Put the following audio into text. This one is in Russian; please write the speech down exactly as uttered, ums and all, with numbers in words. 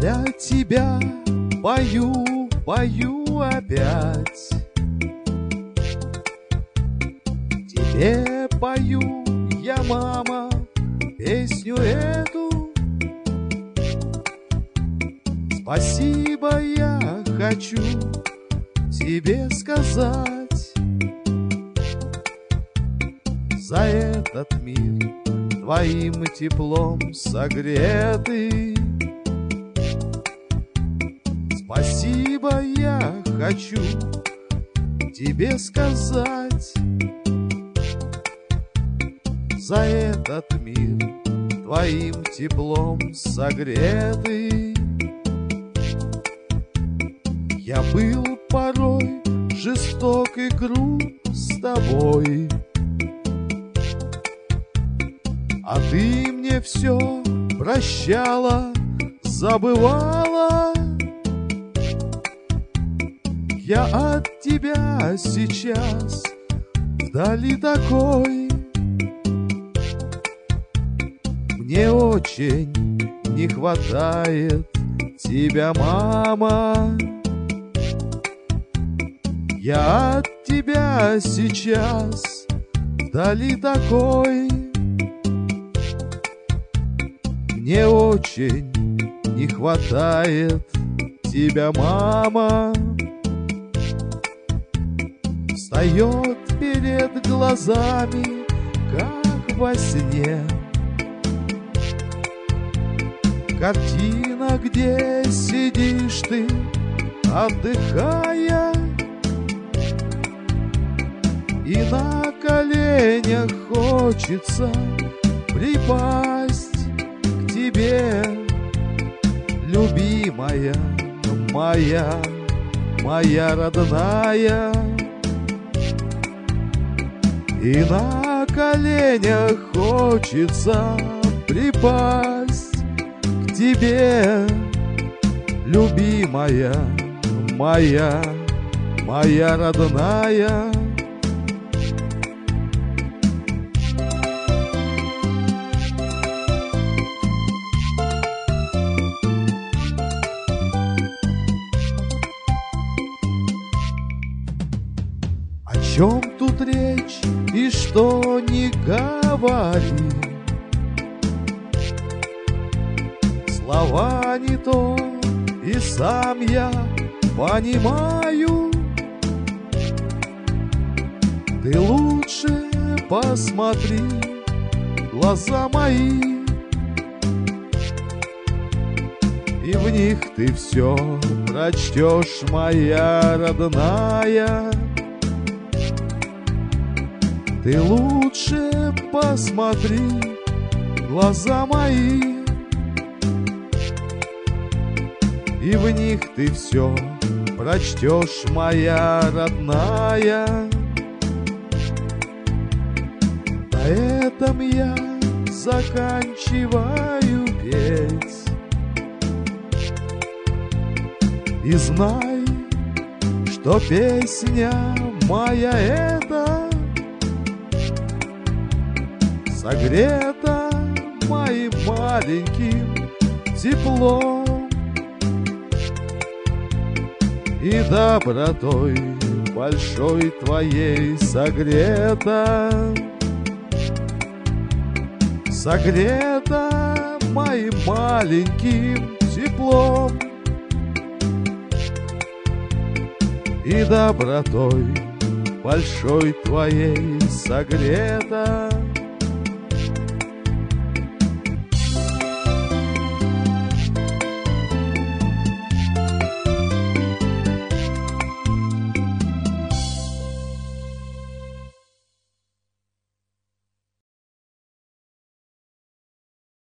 Для тебя пою, пою опять. Тебе пою я, мама, песню эту. Спасибо я хочу тебе сказать за этот мир, твоим теплом согретый. Спасибо я хочу тебе сказать за этот мир, твоим теплом согретый. Я был порой жесток и груб с тобой, а ты мне все прощала, забывала. Я от тебя сейчас вдали такой. Мне очень не хватает тебя, мама. Я от тебя сейчас вдали такой. Мне очень не хватает тебя, мама. Встает перед глазами, как во сне, картина, где сидишь ты, отдыхая, и на коленях хочется припасть к тебе, любимая моя, моя родная. И на коленях хочется припасть к тебе, любимая моя, моя родная. О чем тут речь и что не говори, слова не то, и сам я понимаю. Ты лучше посмотри в глаза мои, и в них ты все прочтешь, моя родная. Ты лучше посмотри в глаза мои, и в них ты все прочтешь, моя родная. На этом я заканчиваю петь. И знай, что песня моя эта согрета моим маленьким теплом и добротой большой твоей согрета, согрета моим маленьким теплом и добротой большой твоей согрета.